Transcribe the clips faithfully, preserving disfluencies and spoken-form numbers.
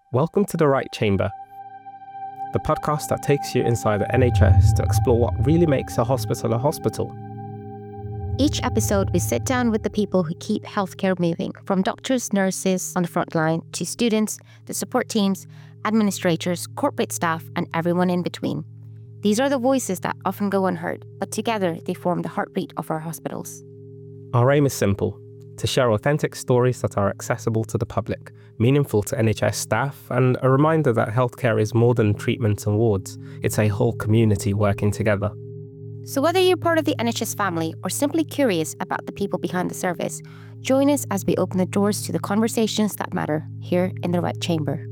Welcome to The Right Chamber, the podcast that takes you inside the N H S to explore what really makes a hospital a hospital. Each episode, we sit down with the people who keep healthcare moving, from doctors, nurses on the front line, to students, the support teams, administrators, corporate staff, and everyone in between. These are the voices that often go unheard, but together they form the heartbeat of our hospitals. Our aim is simple: to share authentic stories that are accessible to the public, meaningful to N H S staff, and a reminder that healthcare is more than treatments and wards. It's a whole community working together. So whether you're part of the N H S family or simply curious about the people behind the service, join us as we open the doors to the conversations that matter here in The Right Chamber.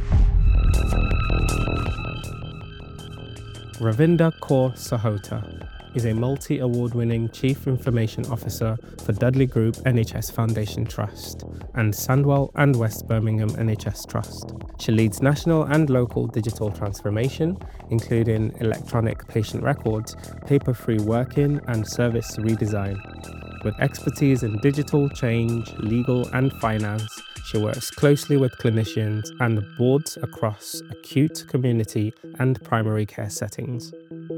Ravinder Kaur Sahota is a multi-award-winning Chief Information Officer for Dudley Group N H S Foundation Trust and Sandwell and West Birmingham N H S Trust. She leads national and local digital transformation, including electronic patient records, paper-free working, and service redesign. With expertise in digital change, legal, and finance, she works closely with clinicians and boards across acute, community, and primary care settings.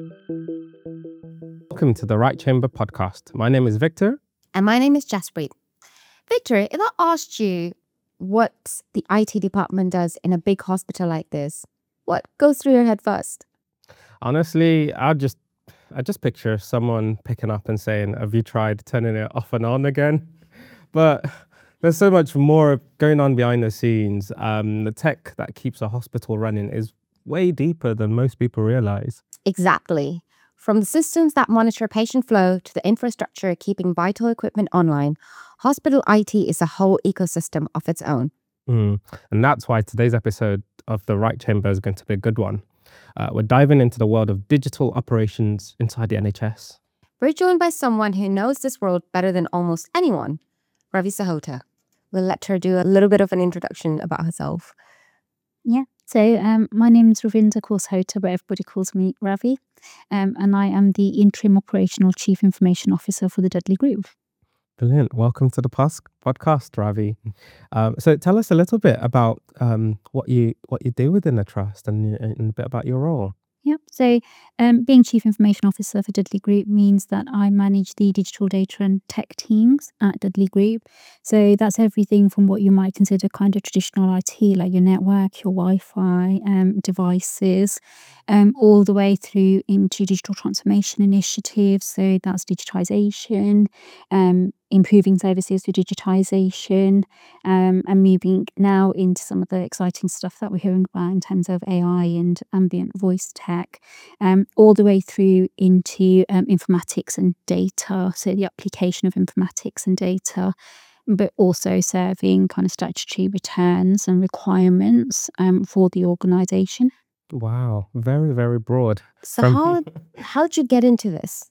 Welcome to the Right Chamber podcast. My name is Victor. And my name is Jaspreet. Victor, if I asked you what the I T department does in a big hospital like this, what goes through your head first? Honestly, I just I just picture someone picking up and saying, "Have you tried turning it off and on again?" But there's so much more going on behind the scenes. Um, the tech that keeps a hospital running is way deeper than most people realize. Exactly. From the systems that monitor patient flow to the infrastructure keeping vital equipment online, hospital I T is a whole ecosystem of its own. Mm. And that's why today's episode of The Right Chamber is going to be a good one. Uh, we're diving into the world of digital operations inside the N H S. We're joined by someone who knows this world better than almost anyone, Ravi Sahota. We'll let her do a little bit of an introduction about herself. Yeah, so um, my name is Ravinder Kaur Sahota, but everybody calls me Ravi, um, and I am the Interim Operational Chief Information Officer for the Dudley Group. Brilliant. Welcome to the pos- podcast, Ravi. Um, so tell us a little bit about um, what you what you do within the trust and, and a bit about your role. Yep. So um, being Chief Information Officer for Dudley Group means that I manage the digital data and tech teams at Dudley Group. So that's everything from what you might consider kind of traditional I T, like your network, your Wi-Fi, um, devices, um, all the way through into digital transformation initiatives. So that's digitization, um, improving services through digitization, um, and moving now into some of the exciting stuff that we're hearing about in terms of A I and ambient voice tech, um, all the way through into um, informatics and data, so the application of informatics and data, but also serving kind of statutory returns and requirements um, for the organisation. Wow, very, very broad. So From- how how did you get into this?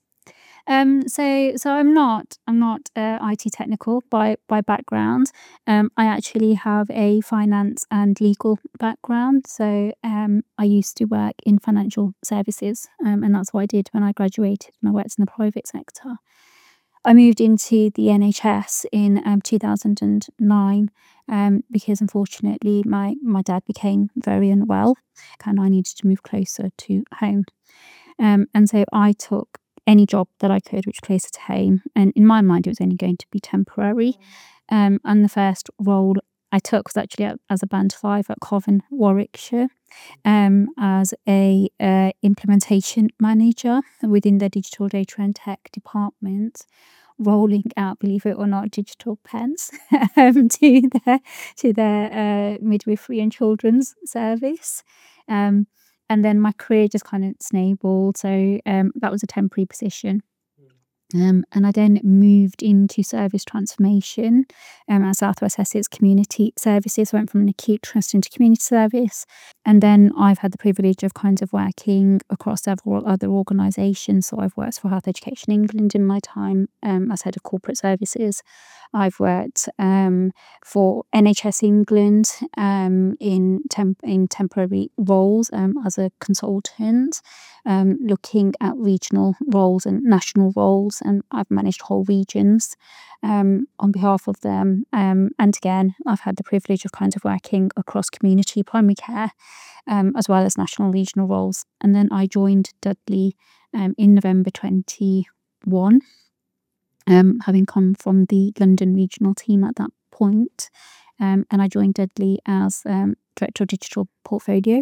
Um, so, so I'm not, I'm not uh, I T technical by by background. Um, I actually have a finance and legal background. So, um, I used to work in financial services, um, and that's what I did when I graduated. When I worked in the private sector, I moved into the N H S in um, two thousand nine um, because unfortunately my my dad became very unwell, and I needed to move closer to home. Um, and so I took any job that I could, which was closer to home. And in my mind, it was only going to be temporary. Um, and the first role I took was actually at, as a band five at Coven, Warwickshire, um, as a uh, implementation manager within the digital data and tech department, rolling out, believe it or not, digital pens um, to their to their uh, midwifery and children's service. Um, And then my career just kind of snowballed. So um, that was a temporary position. Um, and I then moved into service transformation um, at South West Essex Community Services. I went from an acute trust into community service. And then I've had the privilege of kind of working across several other organisations. So I've worked for Health Education England in my time um, as head of corporate services. I've worked um, for N H S England um, in temp- in temporary roles um, as a consultant, um, looking at regional roles and national roles roles, and I've managed whole regions um, on behalf of them. Um, and again, I've had the privilege of kind of working across community primary care, um, as well as national regional roles. And then I joined Dudley um, in November twenty-one, um, having come from the London regional team at that point. Um, and I joined Dudley as um, Director of Digital Portfolio.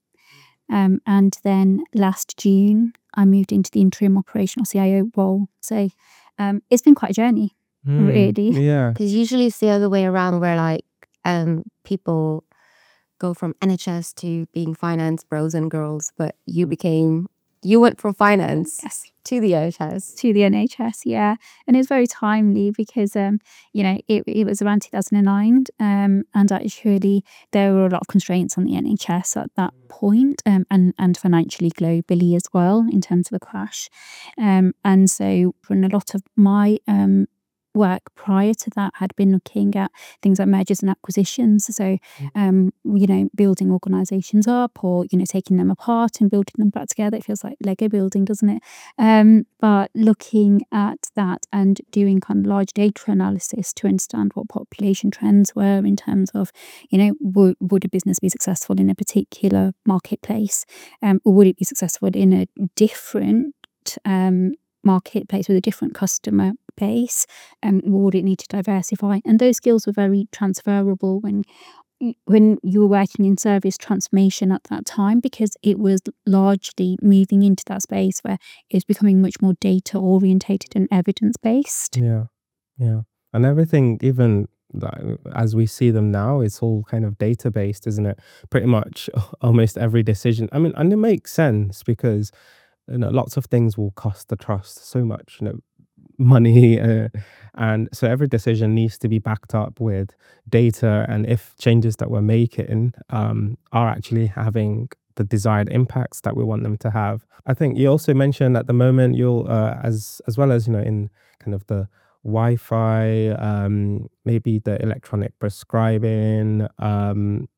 Um, and then last June, I moved into the interim operational C I O role. So um, it's been quite a journey, Mm, really. yeah. Because usually it's the other way around where like um people go from N H S to being finance bros and girls, but you became you went from finance Yes. to the N H S. To the N H S, yeah. And it's very timely because, um, you know, it, it was around two thousand nine, um, and actually there were a lot of constraints on the N H S at that point, um, and, and financially globally as well in terms of the crash. Um, and so when a lot of my um, work prior to that had been looking at things like mergers and acquisitions. So, um, you know, building organisations up or, you know, taking them apart and building them back together. It feels like Lego building, doesn't it? Um, but looking at that and doing kind of large data analysis to understand what population trends were in terms of, you know, would, would a business be successful in a particular marketplace? Um, or would it be successful in a different um, marketplace with a different customer base? Um, would it need to diversify? And those skills were very transferable when when you were working in service transformation at that time, because it was largely moving into that space where it's becoming much more data orientated and evidence based. Yeah, yeah. And everything, even like, as we see them now, it's all kind of data based, isn't it? Pretty much almost every decision. I mean, and it makes sense because, you know, lots of things will cost the trust so much, you know, money. Uh, and so every decision needs to be backed up with data. And if changes that we're making um, are actually having the desired impacts that we want them to have. I think you also mentioned at the moment you'll, uh, as as well as, you know, in kind of the Wi-Fi, um, maybe the electronic prescribing, um,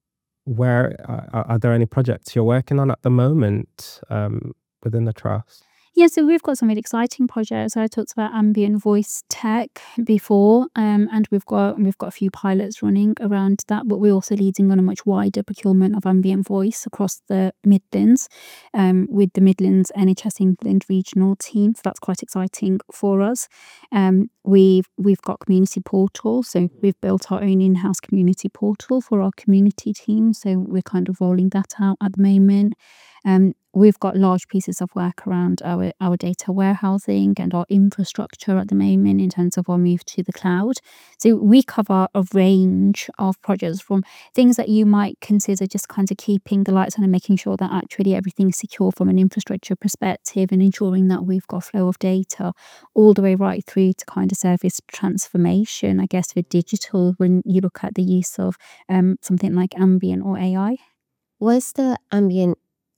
where uh, are are there any projects you're working on at the moment um, within the trust? Yeah, so we've got some really exciting projects. I talked about ambient voice tech before, um, and we've got we've got a few pilots running around that. But we're also leading on a much wider procurement of ambient voice across the Midlands, um, with the Midlands N H S England regional team. So that's quite exciting for us. Um, we've we've got community portal, so we've built our own in-house community portal for our community team. So we're kind of rolling that out at the moment. Um, we've got large pieces of work around our, our data warehousing and our infrastructure at the moment in terms of our move to the cloud. So we cover a range of projects, from things that you might consider just kind of keeping the lights on and making sure that actually everything's secure from an infrastructure perspective and ensuring that we've got flow of data, all the way right through to kind of service transformation, I guess, for digital when you look at the use of um, something like ambient or A I. What's the ambient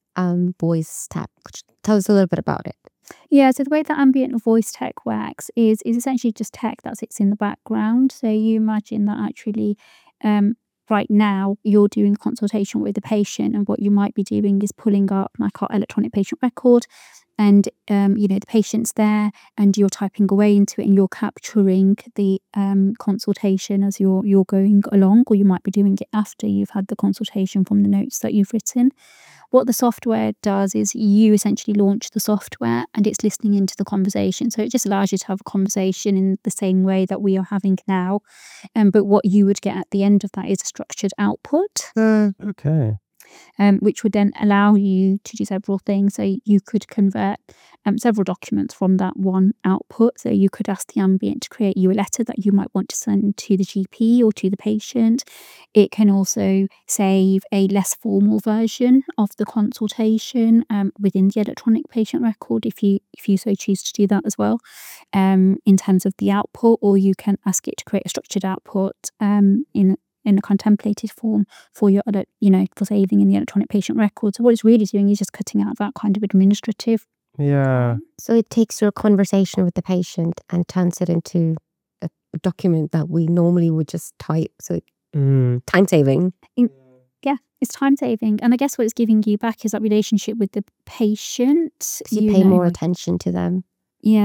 um voice tech? Tell us a little bit about it. Yeah, so the way that ambient voice tech works is is essentially just tech that sits in the background. So you imagine that actually um, right now you're doing consultation with the patient, and what you might be doing is pulling up like our electronic patient record, and um, you know, the patient's there and you're typing away into it and you're capturing the um, consultation as you're you're going along, or you might be doing it after you've had the consultation from the notes that you've written. What the software does is you essentially launch the software and it's listening into the conversation. So it just allows you to have a conversation in the same way that we are having now. Um, but what you would get at the end of that is a structured output. Okay. Um, which would then allow you to do several things. So you could convert um, several documents from that one output. So you could ask the ambient to create you a letter that you might want to send to the G P or to the patient. It can also save a less formal version of the consultation um, within the electronic patient record if you if you so choose to do that as well, um, in terms of the output. Or you can ask it to create a structured output um, in in a contemplated form for your other, you know, for saving in the electronic patient record. So what it's really doing is just cutting out that kind of administrative. Yeah. So it takes your conversation with the patient and turns it into a document that we normally would just type. So Mm. time saving. Yeah, it's time saving. And I guess what it's giving you back is that relationship with the patient. You, you pay know, more attention to them. Yeah.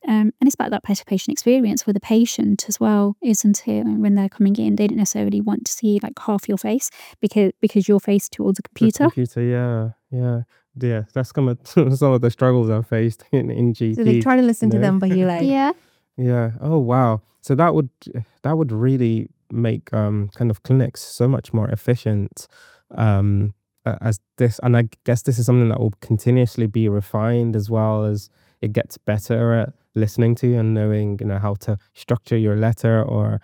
Um, and it's about that better patient experience for the patient as well, isn't it? And when they're coming in, they don't necessarily want to see like half your face because because you're faced towards a The computer. computer, yeah, yeah, yeah. That's some of some of the struggles I've faced in in So they G P. try to You listen to know, them, but you're like, Yeah. yeah. Oh wow. So that would that would really make um kind of clinics so much more efficient. Um, a- as this, and I guess this is something that will continuously be refined as well as it gets better at listening to you and knowing, you know, how to structure your letter or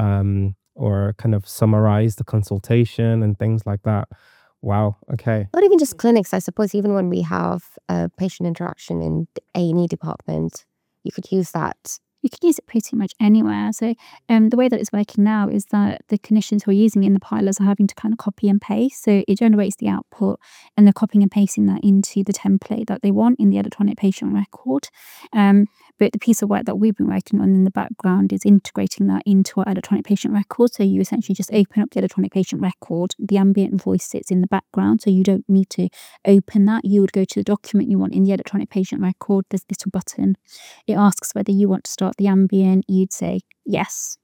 um or kind of summarize the consultation and things like that. Wow. Okay. not even just clinics, I suppose, even when we have a patient interaction in the A and E department, you could use that. You can use it pretty much anywhere. So um, the way that it's working now is that the clinicians who are using it in the pilots are having to kind of copy and paste. So it generates the output and they're copying and pasting that into the template that they want in the electronic patient record. Um, but the piece of work that we've been working on in the background is integrating that into our electronic patient record. So you essentially just open up the electronic patient record, the ambient voice sits in the background. So you don't need to open that. You would go to the document you want in the electronic patient record. There's this little button. It asks whether you want to start the ambient. You'd say yes.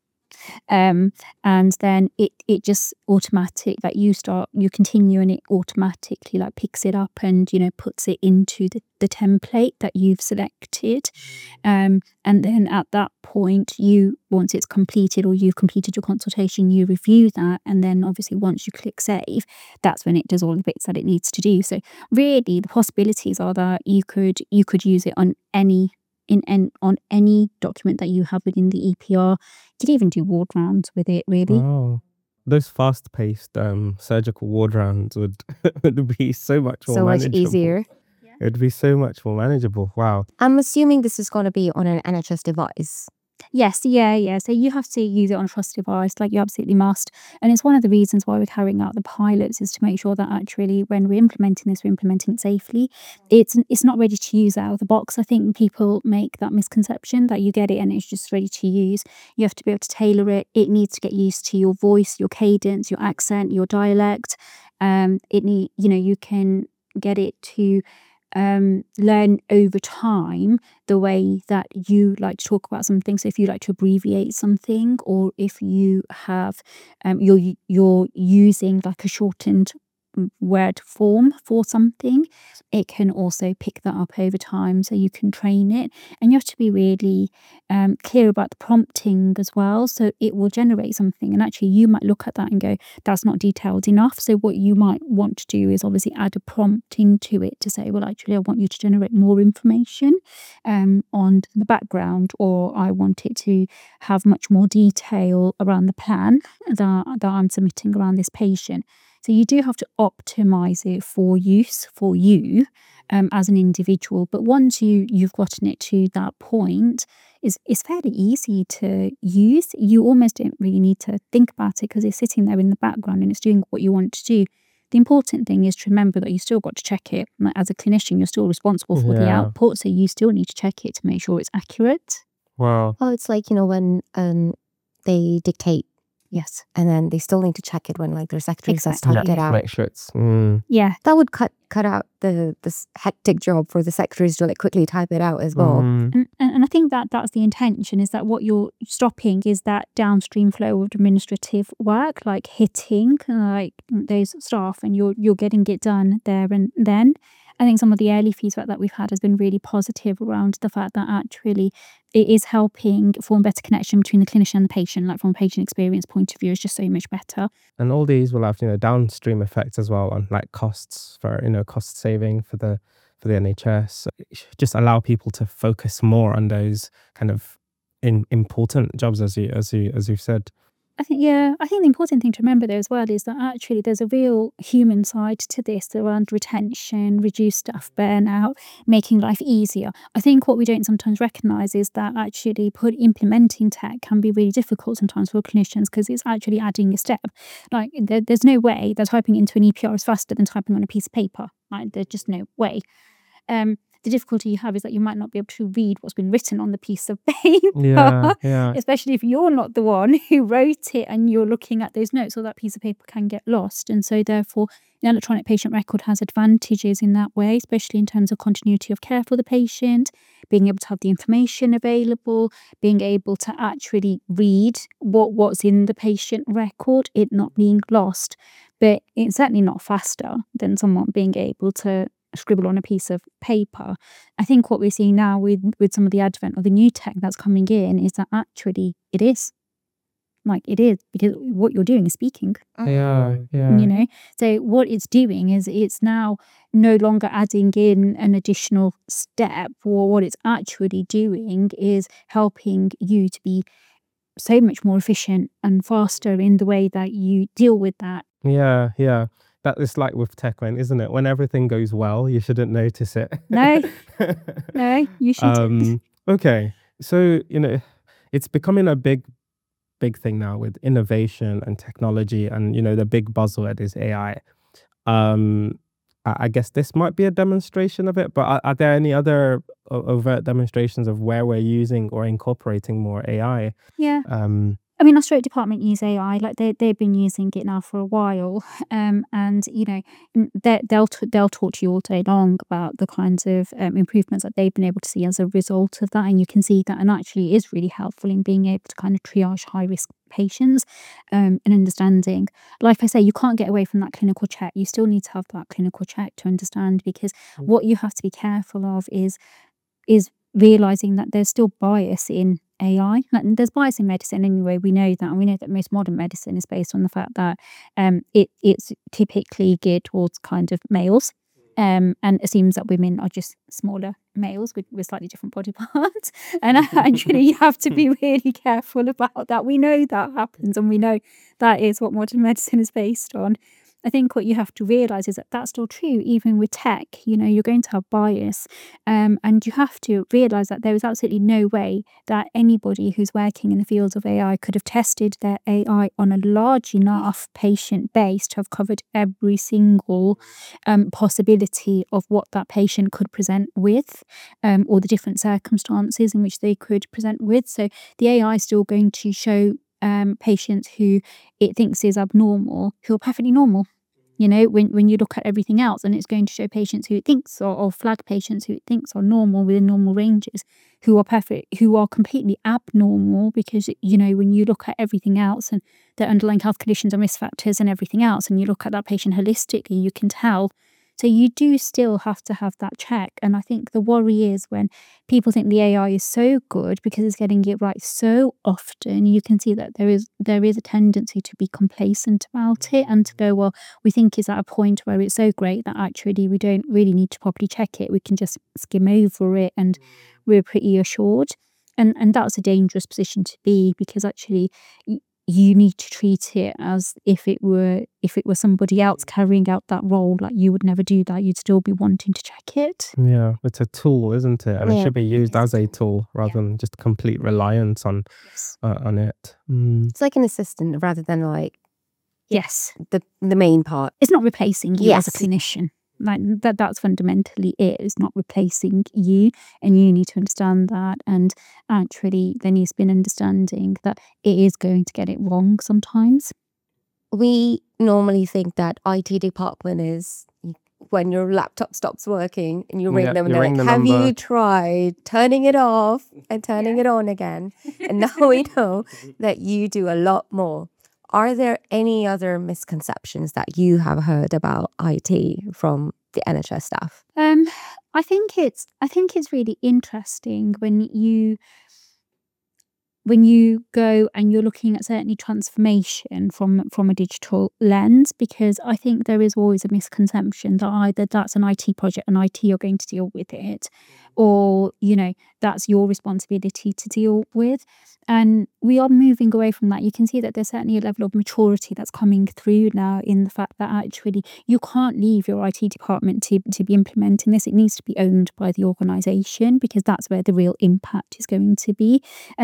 Um, and then it, it just automatic like you start you continue and it automatically like picks it up and, you know, puts it into the, the template that you've selected. Um, and then at that point you once it's completed or you've completed your consultation, you review that, and then obviously once you click save, that's when it does all the bits that it needs to do. So really the possibilities are that you could you could use it on any in en- on any document that you have within the E P R. You could even do ward rounds with it, really. Oh, those fast-paced um surgical ward rounds would would be so much more So much manageable. easier. It would be so much more manageable. Wow. I'm assuming this is going to be on an N H S device. Yes, yeah, yeah. So you have to use it on a trust device, like you absolutely must. And it's one of the reasons why we're carrying out the pilots is to make sure that actually when we're implementing this, we're implementing it safely. It's it's not ready to use out of the box. I think people make that misconception that you get it and it's just ready to use. You have to be able to tailor it. It needs to get used to your voice, your cadence, your accent, your dialect. Um, it need you know you can get it to um, learn over time the way that you like to talk about something. So if you like to abbreviate something, or if you have um, you're u- you're using like a shortened mm, word form for something, it can also pick that up over time. So you can train it, and you have to be really um, clear about the prompting as well. So it will generate something, and actually you might look at that and go, that's not detailed enough. So what you might want to do is obviously add a prompt into it to say, well, actually, I want you to generate more information um, on the background, or I want it to have much more detail around the plan that, that I'm submitting around this patient. So you do have to optimize it for use for you um, as an individual. But once you you've gotten it to that point, is it's fairly easy to use. You almost don't really need to think about it because it's sitting there in the background and it's doing what you want it to do. The important thing is to remember that you still got to check it. Like, as a clinician, you're still responsible for the Yeah. output, so you still need to check it to make sure it's accurate. Wow. Oh, it's like, you know, when um they dictate Yes. and then they still need to check it when like their secretary says Exactly. type it out. Make sure it's. Mm, Yeah. That would cut cut out the this hectic job for the secretaries to like quickly type it out as well. mm, And, and and I think that that's the intention, is that what you're stopping is that downstream flow of administrative work, like hitting like those staff, and you're you're getting it done there and then. I think some of the early feedback that we've had has been really positive around the fact that actually it is helping form better connection between the clinician and the patient. Like from a patient experience point of view, it's just so much better. And all these will have, you know, downstream effects as well on like costs for, you know, cost saving for the for the N H S. Just allow people to focus more on those kind of in, important jobs, as you as you as you've said. I think, yeah, I think the important thing to remember though as well is that actually there's a real human side to this around retention, reduced staff burnout, making life easier. I think what we don't sometimes recognise is that actually put implementing tech can be really difficult sometimes for clinicians because it's actually adding a step. Like there, there's no way that typing into an E P R is faster than typing on a piece of paper. Like there's just no way. Um, the difficulty you have is that you might not be able to read what's been written on the piece of paper, Yeah, yeah, especially if you're not the one who wrote it and you're looking at those notes, or that piece of paper can get lost. And so therefore, an electronic patient record has advantages in that way, especially in terms of continuity of care for the patient, being able to have the information available, being able to actually read what, what's in the patient record, it not being lost. But it's certainly not faster than someone being able to scribble on a piece of paper. I think what we're seeing now with, with some of the advent of the new tech that's coming in is that actually it is. Like it is, because what you're doing is speaking. yeah, yeah. You know, so what it's doing is it's now no longer adding in an additional step, or what it's actually doing is helping you to be so much more efficient and faster in the way that you deal with that. Yeah, yeah. That is like with tech, man, isn't it? When everything goes well, you shouldn't notice it. No, no, you shouldn't. Um, okay. So, you know, it's becoming a big, big thing now with innovation and technology, and, you know, the big buzzword is A I. Um, I I guess this might be a demonstration of it, but are, are there any other o- overt demonstrations of where we're using or incorporating more A I? Yeah. Um, I mean, our stroke department use A I. Like they they've been using it now for a while, um, and you know n- they, they'll t- they'll talk to you all day long about the kinds of um, improvements that they've been able to see as a result of that, and you can see that, and actually is really helpful in being able to kind of triage high risk patients, um, and understanding. Like I say, you can't get away from that clinical check. You still need to have that clinical check to understand, because what you have to be careful of is is realizing that there's still bias in A I. Like, there's bias in medicine anyway. We know that, and we know that most modern medicine is based on the fact that um, it it's typically geared towards kind of males. Um, and assumes that women are just smaller males with, with slightly different body parts. And actually, you have to be really careful about that. We know that happens, and we know that is what modern medicine is based on. I think what you have to realize is that that's still true, even with tech. You know, you're going to have bias, um, and you have to realize that there is absolutely no way that anybody who's working in the field of A I could have tested their A I on a large enough patient base to have covered every single um, possibility of what that patient could present with, um, or the different circumstances in which they could present with. So the A I is still going to show um, patients who it thinks is abnormal, who are perfectly normal. You know, when, when you look at everything else, and it's going to show patients who it thinks are, or flag patients who it thinks are normal within normal ranges, who are perfect, who are completely abnormal, because, you know, when you look at everything else and their underlying health conditions and risk factors and everything else, and you look at that patient holistically, you can tell. So you do still have to have that check. And I think the worry is when people think the A I is so good because it's getting it right so often, you can see that there is there is a tendency to be complacent about it, and to go, well, we think it's at a point where it's so great that actually we don't really need to properly check it. We can just skim over it and we're pretty assured. And and that's a dangerous position to be, because actually y- you need to treat it as if it were if it were somebody else carrying out that role. Like, you would never do that. You'd still be wanting to check it. yeah, it's a tool, isn't it? And it Yeah. should be used Yes. as a tool rather than just complete reliance on Yes. uh, on it. Mm. It's like an assistant rather than like Yes. the the main part. It's not replacing you as a Yes. clinician. Like that that's fundamentally it. It's not replacing you, and you need to understand that. And actually there needs to be an understanding that it is going to get it wrong sometimes. We normally think that I T department is when your laptop stops working and you ring Yeah, them and you they're ring like, the have number. you tried turning it off and turning it on again? And now we know that you do a lot more. Are there any other misconceptions that you have heard about I T from the N H S staff? Um, I think it's I think it's really interesting when you when you go and you're looking at certainly transformation from from a digital lens, because I think there is always a misconception that either that's an I T project and I T are going to deal with it, or, you know, that's your responsibility to deal with. And we are moving away from that. You can see that there's certainly a level of maturity that's coming through now, in the fact that actually you can't leave your I T department to, to be implementing this. It needs to be owned by the organisation, because that's where the real impact is going to be. And actually, if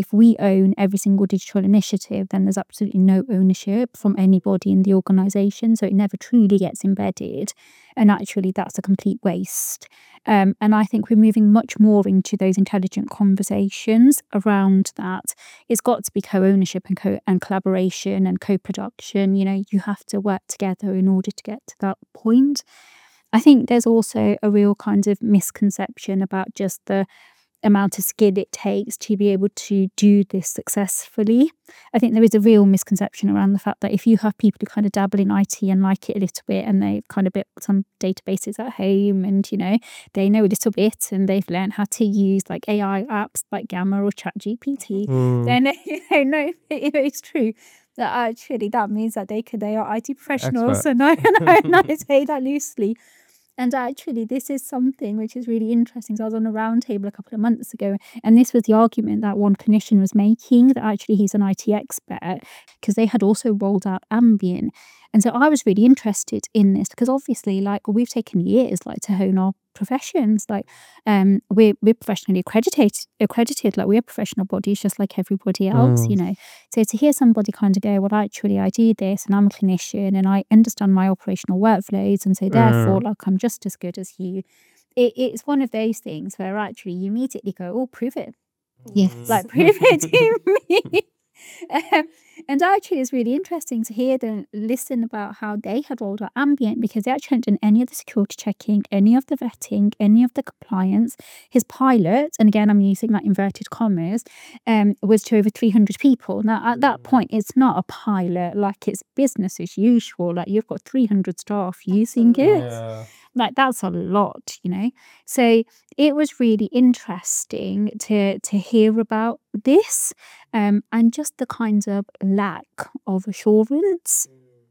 if we own every single digital initiative, then there's absolutely no ownership from anybody in the organisation. So it never truly gets embedded. And actually, that's a complete waste. Um, and I think we're moving much more into those intelligent conversations around that. It's got to be co-ownership and co and collaboration and co-production. You know, you have to work together in order to get to that point. I think there's also a real kind of misconception about just the amount of skill it takes to be able to do this successfully. I think there is a real misconception around the fact that if you have people who kind of dabble in I T and like it a little bit, and they've kind of built some databases at home, and you know they know a little bit, and they've learned how to use like A I apps like Gamma or ChatGPT, Mm. then you know, no, it, it's true that actually that means that they could they are I T professionals. Expert. And I, and I, and I say that loosely. And actually, this is something which is really interesting. So I was on a roundtable a couple of months ago, and this was the argument that one clinician was making, that actually he's an I T expert, because they had also rolled out Ambient. And so I was really interested in this because obviously, like, we've taken years like to hone our professions. Like, um, we're we're professionally accredited, accredited. Like, we're professional bodies just like everybody else, Mm. you know. So to hear somebody kind of go, well, actually, I do this, and I'm a clinician, and I understand my operational workflows, and so therefore, Mm. like, I'm just as good as you. It, it's one of those things where actually you immediately go, oh, prove it. Yes. Like, prove it to me. Um, and actually, it's really interesting to hear them listen about how they had rolled out Ambient, because they actually hadn't done any of the security checking, any of the vetting, any of the compliance. His pilot, and again, I'm using that inverted commas, um, was to over three hundred people. Now, at that point, it's not a pilot, like it's business as usual. Like, you've got three hundred staff using it. Yeah. Like, that's a lot, you know. So it was really interesting to to hear about this, um, and just the kind of lack of assurance.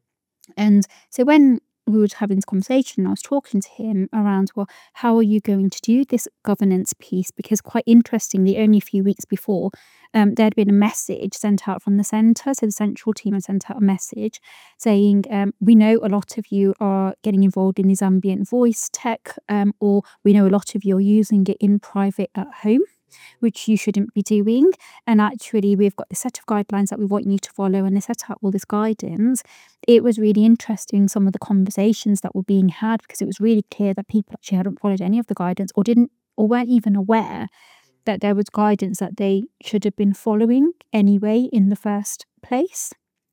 And so when we were having this conversation, I was talking to him around, well, how are you going to do this governance piece? Because quite interestingly, only a few weeks before, um, there had been a message sent out from the centre. So the central team had sent out a message saying, um, we know a lot of you are getting involved in this ambient voice tech, um, or we know a lot of you are using it in private at home, which you shouldn't be doing. And actually, we've got this set of guidelines that we want you to follow, and they set out all this guidance. It was really interesting, some of the conversations that were being had, because it was really clear that people actually hadn't followed any of the guidance, or didn't, or weren't even aware that there was guidance that they should have been following anyway in the first place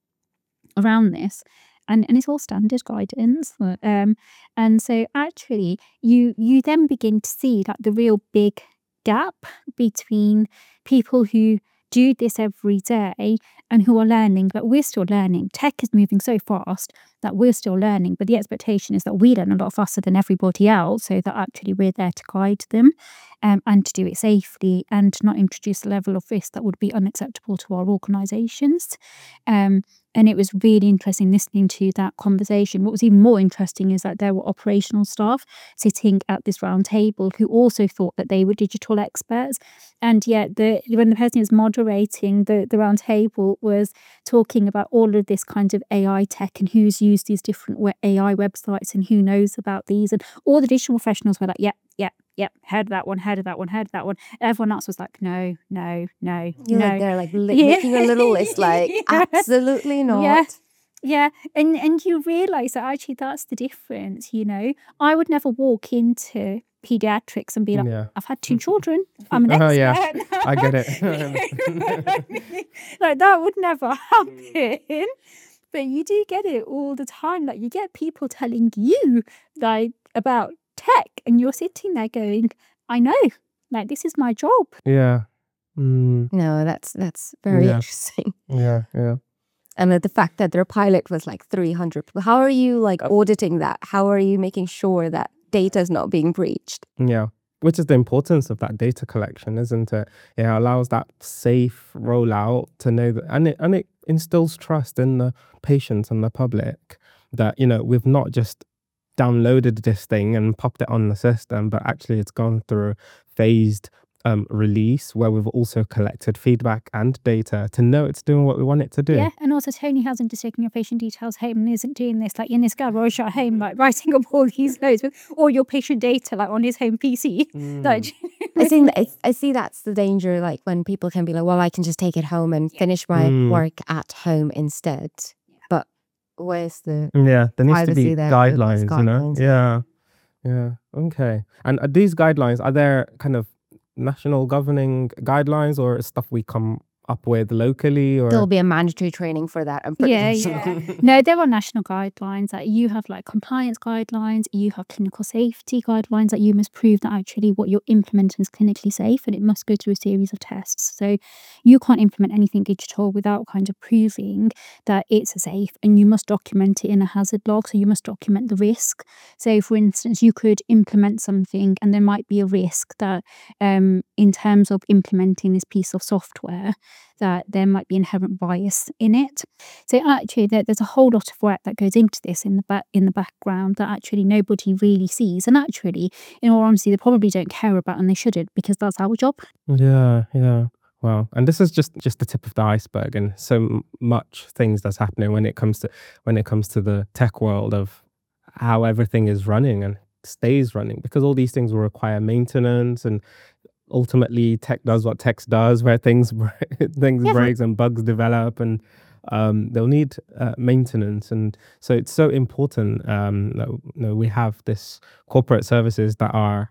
around this. And, and it's all standard guidance. Um, and so actually, you you then begin to see that the real big gap between people who do this every day and who are learning, but we're still learning. Tech is moving so fast that we're still learning, but the expectation is that we learn a lot faster than everybody else, so that actually we're there to guide them, um, and to do it safely, and to not introduce a level of risk that would be unacceptable to our organisations. Um, and it was really interesting listening to that conversation. What was even more interesting is that there were operational staff sitting at this round table who also thought that they were digital experts. And yet, the when the person who was moderating the, the round table was talking about all of this kind of A I tech and who's used these different we- A I websites and who knows about these. And all the digital professionals were like, yep, yep, yep, heard of that one, heard of that one, heard of that one. Everyone else was like, no, no, no, You're no. like they're like li- Yeah. making a little list, like Yeah. absolutely not. Yeah. Yeah, and and you realise that actually that's the difference, you know. I would never walk into paediatrics and be like, Yeah. I've had two children, I'm an Oh, expert. yeah. I get it. You know what I mean? Like, that would never happen. But you do get it all the time. Like, you get people telling you like about tech, and you're sitting there going, I know, like, this is my job. Yeah. Mm. No, that's that's very Yeah. interesting. Yeah. Yeah. And that the fact that their pilot was like three hundred people. How are you like auditing that? How are you making sure that data is not being breached? Yeah. Which is the importance of that data collection, isn't it? It allows that safe rollout to know that, and it and it instills trust in the patients and the public that, you know, we've not just downloaded this thing and popped it on the system, but actually it's gone through phased um, release where we've also collected feedback and data to know it's doing what we want it to do. Yeah, and also Tony hasn't just taken your patient details home and isn't doing this like in his garage at home, like writing up all these notes with all your patient data like on his home P C. Mm. Like, I think that I see that's the danger, like when people can be like, well, I can just take it home and finish my Mm. work at home instead. But where's the Yeah, there needs to privacy be there with these guidelines, you know? guidelines? Yeah, yeah. Okay. And are these guidelines, are there kind of national governing guidelines or stuff we come up with locally There'll or? be a mandatory training for that. I'm pretty Yeah, sure. yeah. No, there are national guidelines. Like you have like compliance guidelines, you have clinical safety guidelines that you must prove that actually what you're implementing is clinically safe, and it must go through a series of tests. So you can't implement anything digital without kind of proving that it's safe, and you must document it in a hazard log. So you must document the risk. So for instance, you could implement something and there might be a risk that um in terms of implementing this piece of software, that there might be inherent bias in it. So actually, there, there's a whole lot of work that goes into this in the back in the background that actually nobody really sees. And actually, in all honesty, they probably don't care about, and they shouldn't, because that's our job. Yeah, yeah. Wow. And this is just just the tip of the iceberg, and so m- much things that's happening when it comes to when it comes to the tech world of how everything is running and stays running, because all these things will require maintenance, and ultimately tech does what tech does, where things bre- things Yeah. breaks and bugs develop, and um, they'll need uh, maintenance. And so it's so important um, that you know, we have this corporate services that are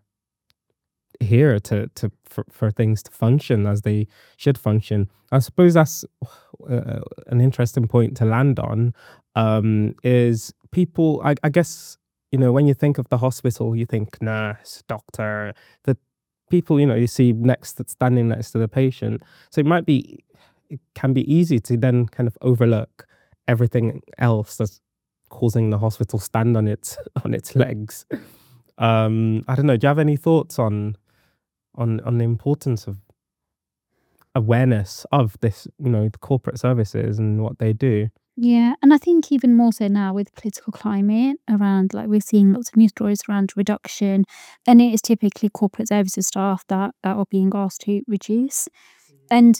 here to to for, for things to function as they should function. I suppose that's uh, an interesting point to land on. Um, is people? I, I guess you know when you think of the hospital, you think nurse, doctor, the people you know you see next standing next to the patient. So it might be it can be easy to then kind of overlook everything else that's causing the hospital stand on its on its legs. Um, I don't know. Do you have any thoughts on on on the importance of awareness of this, you know, the corporate services and what they do? Yeah, and I think even more so now with political climate around, like we're seeing lots of news stories around reduction, and it is typically corporate services staff that that are being asked to reduce. And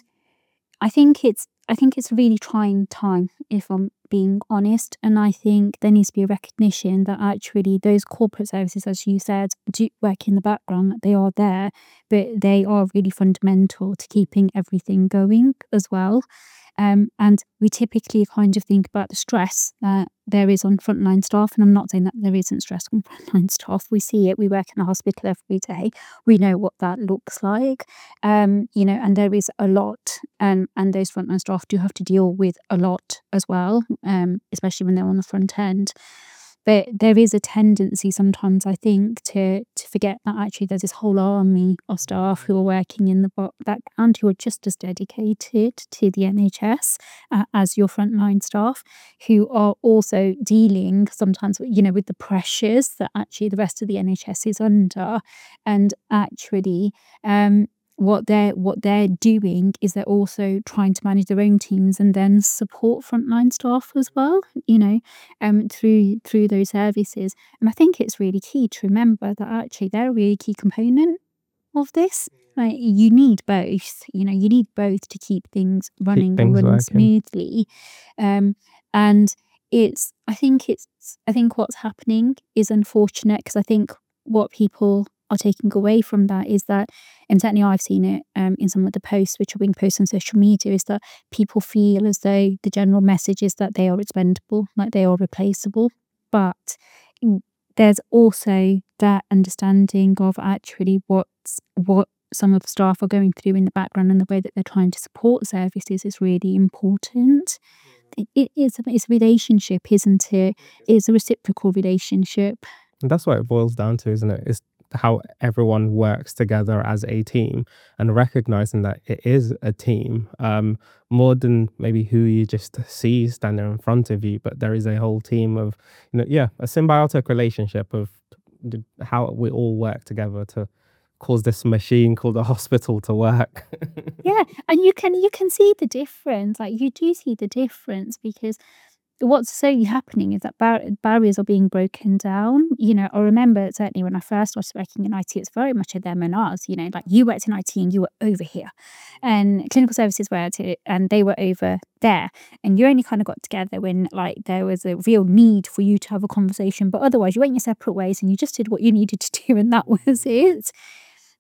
I think it's I think it's a really trying time, if I'm being honest. And I think there needs to be a recognition that actually those corporate services, as you said, do work in the background, that they are there, but they are really fundamental to keeping everything going as well. Um, and we typically kind of think about the stress that there is on frontline staff. And I'm not saying that there isn't stress on frontline staff. We see it. We work in a hospital every day. We know what that looks like. Um, you know, and there is a lot, um, and those frontline staff do have to deal with a lot as well, um, especially when they're on the front end. But there is a tendency sometimes, I think, to to forget that actually there's this whole army of staff who are working in the bo- background who are just as dedicated to the N H S uh, as your frontline staff, who are also dealing sometimes, you know, with the pressures that actually the rest of the N H S is under, and actually, um, what they're what they're doing is they're also trying to manage their own teams and then support frontline staff as well, you know, um through through those services. And I think it's really key to remember that actually they're a really key component of this. Like you need both, you know, you need both to keep things Keep running and things running working. smoothly. Um and it's I think it's I think what's happening is unfortunate, because I think what people are taking away from that is that, and certainly I've seen it um, in some of the posts which are being posted on social media, is that people feel as though the general message is that they are expendable, like they are replaceable. But mm, there's also that understanding of actually what's what some of the staff are going through in the background, and the way that they're trying to support services is really important. It, it is a, it's a relationship, isn't it? It's a reciprocal relationship. And that's what it boils down to, isn't it? It's how everyone works together as a team and recognizing that it is a team, um, more than maybe who you just see standing in front of you. But there is a whole team of, you know, yeah, a symbiotic relationship of the- how we all work together to cause this machine called a hospital to work. Yeah, and you can you can see the difference. Like you do see the difference, because what's so happening is that bar- barriers are being broken down. You know, I remember certainly when I first started working in I T, it's very much a them and us. You know, like you worked in I T and you were over here, and clinical services were to, and they were over there, and you only kind of got together when like there was a real need for you to have a conversation. But otherwise, you went your separate ways and you just did what you needed to do, and that was it.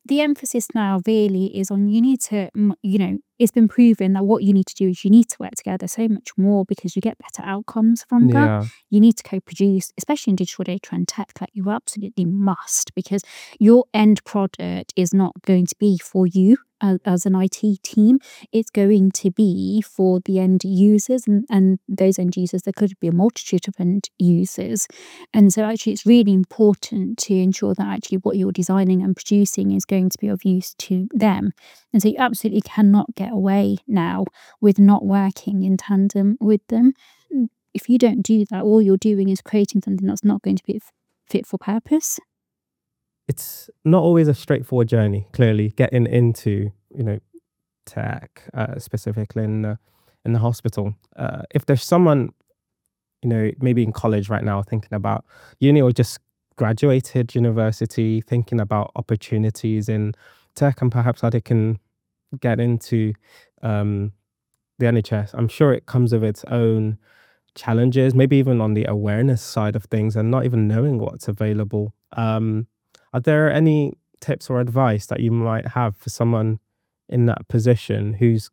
the emphasis now really is on you need to, mm, you know, it's been proven that what you need to do is you need to work together so much more because you get better outcomes from that. Yeah. You need to co-produce, especially in digital data and tech, like you absolutely must, because your end product is not going to be for you as, as an I T team. It's going to be for the end users, and, and those end users, there could be a multitude of end users. And so actually it's really important to ensure that actually what you're designing and producing is going to be of use to them. And so you absolutely cannot get away now with not working in tandem with them. If you don't do that, all you're doing is creating something that's not going to be f- fit for purpose. It's not always a straightforward journey, clearly, getting into, you know, tech, uh, specifically in the, in the hospital. Uh, if there's someone, you know, maybe in college right now thinking about uni or just graduated university, thinking about opportunities in tech and perhaps how they can get into um, the N H S, I'm sure it comes with its own challenges, maybe even on the awareness side of things and not even knowing what's available. Um, are there any tips or advice that you might have for someone in that position who's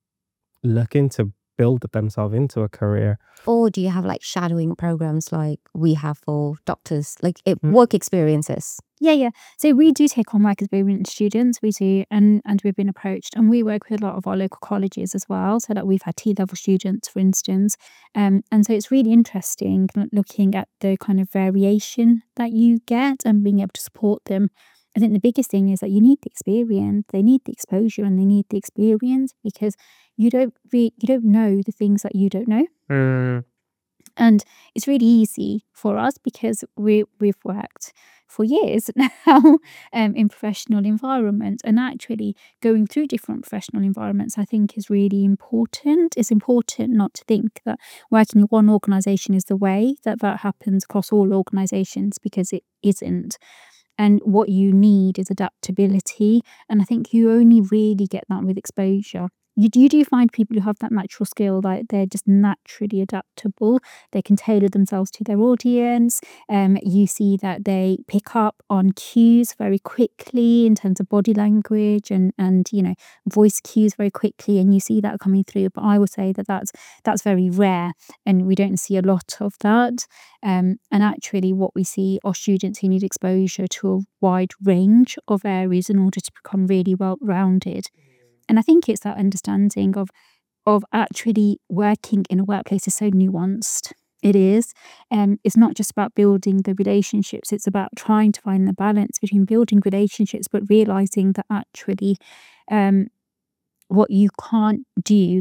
looking to build themselves into a career? Or do you have like shadowing programs like we have for doctors, like it, Mm. work experiences? Yeah, yeah. So we do take on work experience students, we do, and and we've been approached, and we work with a lot of our local colleges as well. So that we've had T level students, for instance, um, and so it's really interesting l- looking at the kind of variation that you get and being able to support them. I think the biggest thing is that you need the experience, they need the exposure, and they need the experience because you don't re- you don't know the things that you don't know. Mm. And it's really easy for us because we we've worked for years now um, in professional environments, and actually going through different professional environments I think is really important. It's important not to think that working in one organization is the way that that happens across all organizations, because it isn't. And what you need is adaptability. And I think you only really get that with exposure. You do, you do find people who have that natural skill, like they're just naturally adaptable. They can tailor themselves to their audience. Um, you see that they pick up on cues very quickly in terms of body language and and you know voice cues very quickly, and you see that coming through. But I would say that that's that's very rare, and we don't see a lot of that. Um, and actually, what we see are students who need exposure to a wide range of areas in order to become really well rounded. And I think it's that understanding of of actually working in a workplace is so nuanced. It is. Um, it's not just about building the relationships, it's about trying to find the balance between building relationships but realizing that actually um, what you can't do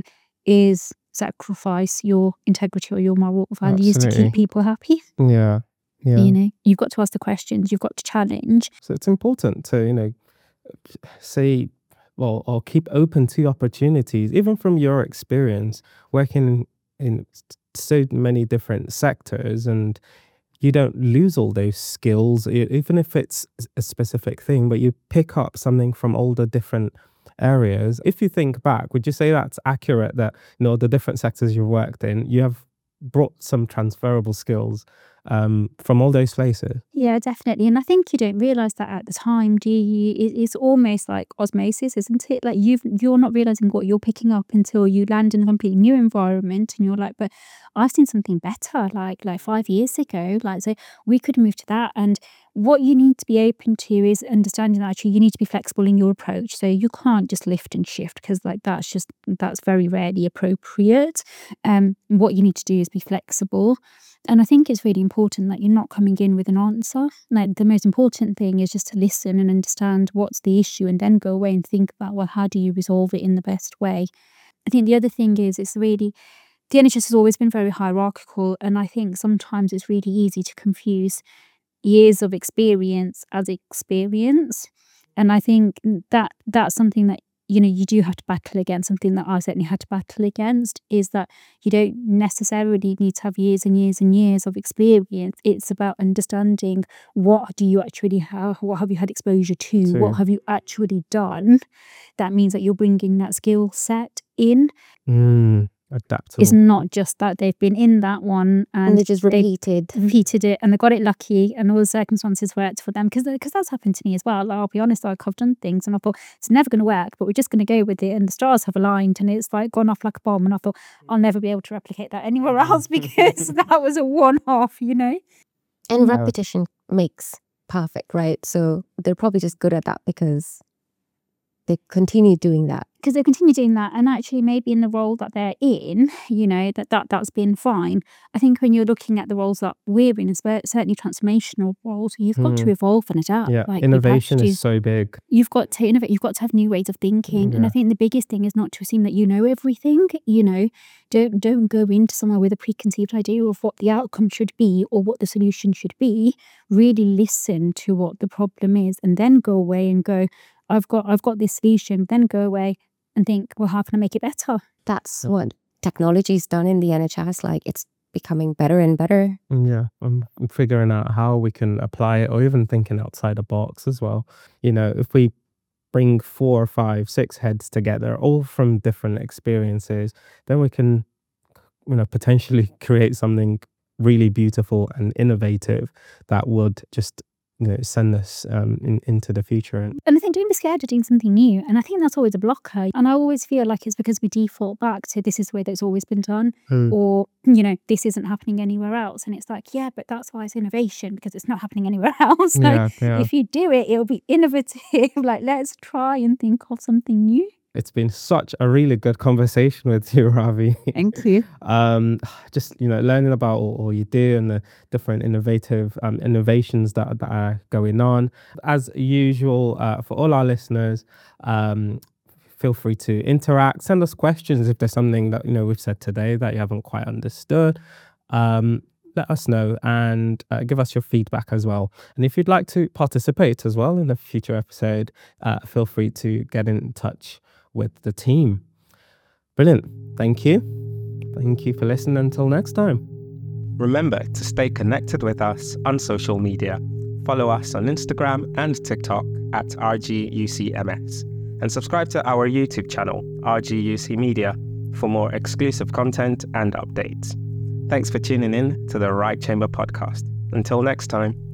is sacrifice your integrity or your moral values to Absolutely. keep people happy. Yeah. Yeah. You know, you've got to ask the questions, you've got to challenge. So it's important to, you know, say, well, or keep open to opportunities, even from your experience working in s- so many different sectors, and you don't lose all those skills, e- even if it's s- a specific thing, but you pick up something from all the different areas. If you think back, would you say that's accurate that, you know, the different sectors you've worked in, you have brought some transferable skills um, from all those places? Yeah, definitely. And I think you don't realize that at the time, do you? It, it's almost like osmosis, isn't it? Like you've you're not realizing what you're picking up until you land in a completely new environment, and you're like, but I've seen something better. Like like five years ago, like so we could move to that. And what you need to be open to is understanding that actually you need to be flexible in your approach. So you can't just lift and shift because like that's just that's very rarely appropriate. Um, what you need to do is be flexible. And I think it's really important that you're not coming in with an answer. Like the most important thing is just to listen and understand what's the issue and then go away and think about, well, how do you resolve it in the best way? I think the other thing is it's really, the N H S has always been very hierarchical. And I think sometimes it's really easy to confuse years of experience as experience. And I think that that's something that, you know, you do have to battle against. Something that I certainly had to battle against is that you don't necessarily need to have years and years and years of experience. It's about understanding what do you actually have, what have you had exposure to, what To have you actually done. That means that you're bringing that skill set in. mm, Adaptable. It's not just that they've been in that one and, And they just they repeated. repeated it and they got it lucky and all the circumstances worked for them. Because because that's happened to me as well. Like, I'll be honest, like, I've done things and I thought it's never going to work, but we're just going to go with it. And the stars have aligned and it's like gone off like a bomb. And I thought I'll never be able to replicate that anywhere else because that was a one-off, you know? And Yeah. repetition makes perfect, right? So they're probably just good at that because they continue doing that. Because they continue doing that, and actually maybe in the role that they're in, you know, that, that that's been fine. I think when you're looking at the roles that we're in, espe- certainly transformational roles, you've got to Mm. evolve and adapt. Yeah, Like, you've innovation had to- is so big. You've got to innovate. You've got to have new ways of thinking. And I Yeah. think the biggest thing is not to assume that you know everything. You know, don't don't go into somewhere with a preconceived idea of what the outcome should be or what the solution should be. Really listen to what the problem is, and then go away and go, I've got I've got this solution. Then go away and think, well, how can I make it better? That's what technology's done in the N H S. Like, it's becoming better and better. Yeah, I'm figuring out how we can apply it, or even thinking outside the box as well. You know, if we bring four, five, six heads together, all from different experiences, then we can, you know, potentially create something really beautiful and innovative that would just, you know, send us um, in, into the future. And And I think don't be scared of doing something new. And I think that's always a blocker. And I always feel like it's because we default back to this is the way that it's always been done. Hmm. Or, you know, this isn't happening anywhere else. And it's like, yeah, but that's why it's innovation, because it's not happening anywhere else. Like, yeah, yeah. if you do it, it'll be innovative. Like, let's try and think of something new. It's been such a really good conversation with you, Ravi. Thank you. um, just, you know, learning about all, all you do and the different innovative um, innovations that, that are going on. As usual, uh, for all our listeners, um, feel free to interact, send us questions if there's something that, you know, we've said today that you haven't quite understood. Um, let us know and uh, give us your feedback as well. And if you'd like to participate as well in a future episode, uh, feel free to get in touch with the team. Brilliant. Thank you. Thank you for listening. Until next time. Remember to stay connected with us on social media. Follow us on Instagram and TikTok at R G U C M S and subscribe to our YouTube channel, R G U C Media, for more exclusive content and updates. Thanks for tuning in to the Right Chamber podcast. Until next time.